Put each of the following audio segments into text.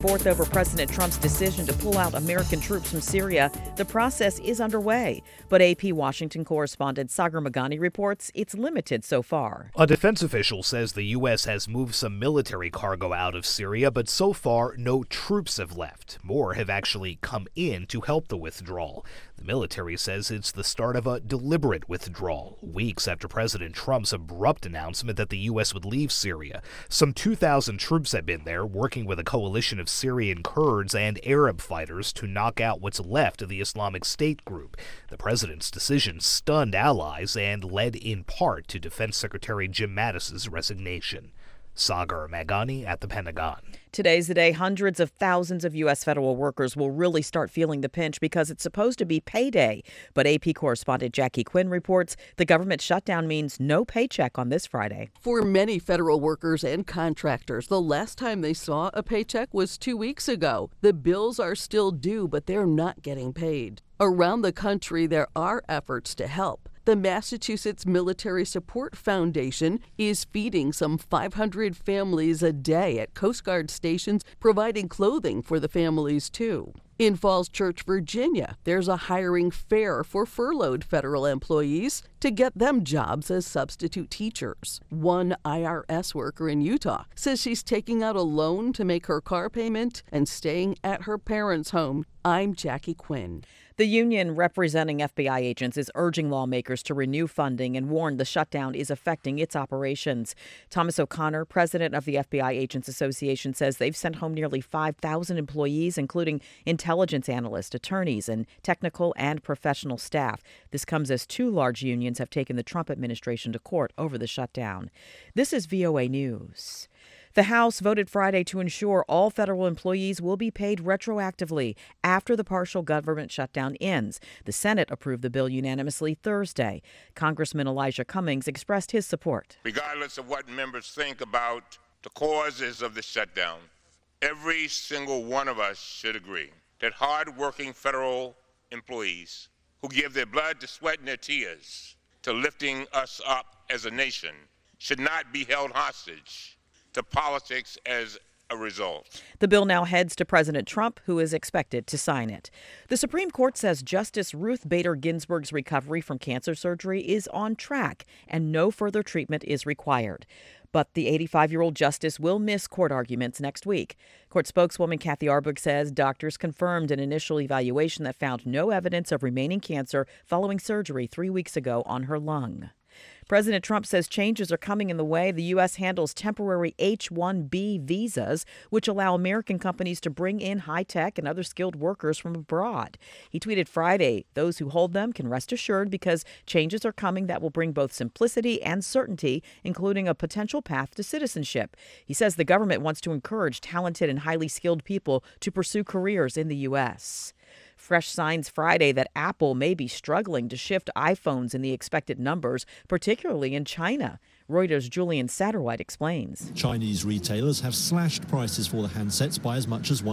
Fourth over President Trump's decision to pull out American troops from Syria. The process is underway, but AP Washington correspondent Sagar Meghani reports it's limited so far. A defense official says the U.S. has moved some military cargo out of Syria, but so far no troops have left. More have actually come in to help the withdrawal. The military says it's the start of a deliberate withdrawal, weeks after President Trump's abrupt announcement that the U.S. would leave Syria. Some 2,000 troops have been there, working with a coalition of Syrian Kurds and Arab fighters to knock out what's left of the Islamic State group. The president's decision stunned allies and led in part to Defense Secretary Jim Mattis's resignation. Sagar Meghani at the Pentagon. Today's the day hundreds of thousands of U.S. federal workers will really start feeling the pinch because it's supposed to be payday. But AP correspondent Jackie Quinn reports the government shutdown means no paycheck on this Friday. For many federal workers and contractors, the last time they saw a paycheck was 2 weeks ago. The bills are still due, but they're not getting paid. Around the country, there are efforts to help. The Massachusetts Military Support Foundation is feeding some 500 families a day at Coast Guard stations, providing clothing for the families, too. In Falls Church, Virginia, there's a hiring fair for furloughed federal employees to get them jobs as substitute teachers. One IRS worker in Utah says she's taking out a loan to make her car payment and staying at her parents' home. I'm Jackie Quinn. The union representing FBI agents is urging lawmakers to renew funding and warned the shutdown is affecting its operations. Thomas O'Connor, president of the FBI Agents Association, says they've sent home nearly 5,000 employees, including intelligence analysts, attorneys, and technical and professional staff. This comes as two large unions have taken the Trump administration to court over the shutdown. This is VOA News. The House voted Friday to ensure all federal employees will be paid retroactively after the partial government shutdown ends. The Senate approved the bill unanimously Thursday. Congressman Elijah Cummings expressed his support. Regardless of what members think about the causes of the shutdown, every single one of us should agree that hard-working federal employees who give their blood, their sweat, and their tears to lifting us up as a nation should not be held hostage to politics as a result. The bill now heads to President Trump, who is expected to sign it. The Supreme Court says Justice Ruth Bader Ginsburg's recovery from cancer surgery is on track and no further treatment is required. But the 85-year-old justice will miss court arguments next week. Court spokeswoman Kathy Arbuck says doctors confirmed an initial evaluation that found no evidence of remaining cancer following surgery 3 weeks ago on her lung. President Trump says changes are coming in the way the U.S. handles temporary H-1B visas, which allow American companies to bring in high-tech and other skilled workers from abroad. He tweeted Friday, those who hold them can rest assured because changes are coming that will bring both simplicity and certainty, including a potential path to citizenship. He says the government wants to encourage talented and highly skilled people to pursue careers in the U.S. Fresh signs Friday that Apple may be struggling to shift iPhones in the expected numbers, particularly in China. Reuters' Julian Satterwhite explains. Chinese retailers have slashed prices for the handsets by as much as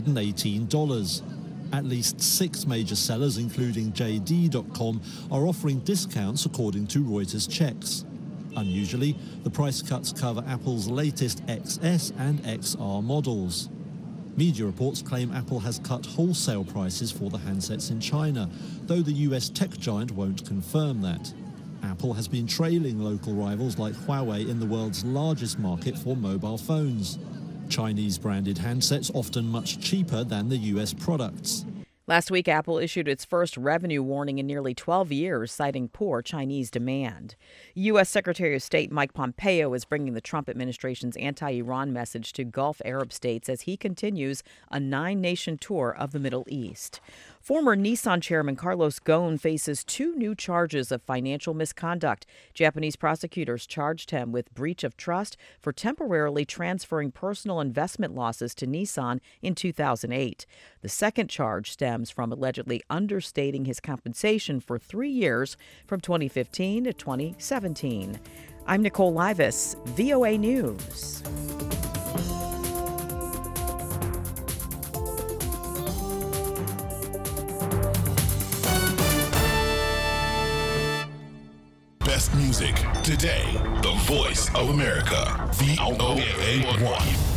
$118. At least 6 major sellers, including JD.com, are offering discounts according to Reuters checks. Unusually, the price cuts cover Apple's latest XS and XR models. Media reports claim Apple has cut wholesale prices for the handsets in China, though the US tech giant won't confirm that. Apple has been trailing local rivals like Huawei in the world's largest market for mobile phones. Chinese-branded handsets often much cheaper than the US products. Last week, Apple issued its first revenue warning in nearly 12 years, citing poor Chinese demand. U.S. Secretary of State Mike Pompeo is bringing the Trump administration's anti-Iran message to Gulf Arab states as he continues a 9-nation tour of the Middle East. Former Nissan chairman Carlos Ghosn faces 2 new charges of financial misconduct. Japanese prosecutors charged him with breach of trust for temporarily transferring personal investment losses to Nissan in 2008. The second charge stems from allegedly understating his compensation for 3 years from 2015 to 2017. I'm Nicole Livas, VOA News. Best music today. The voice of America. VOA1.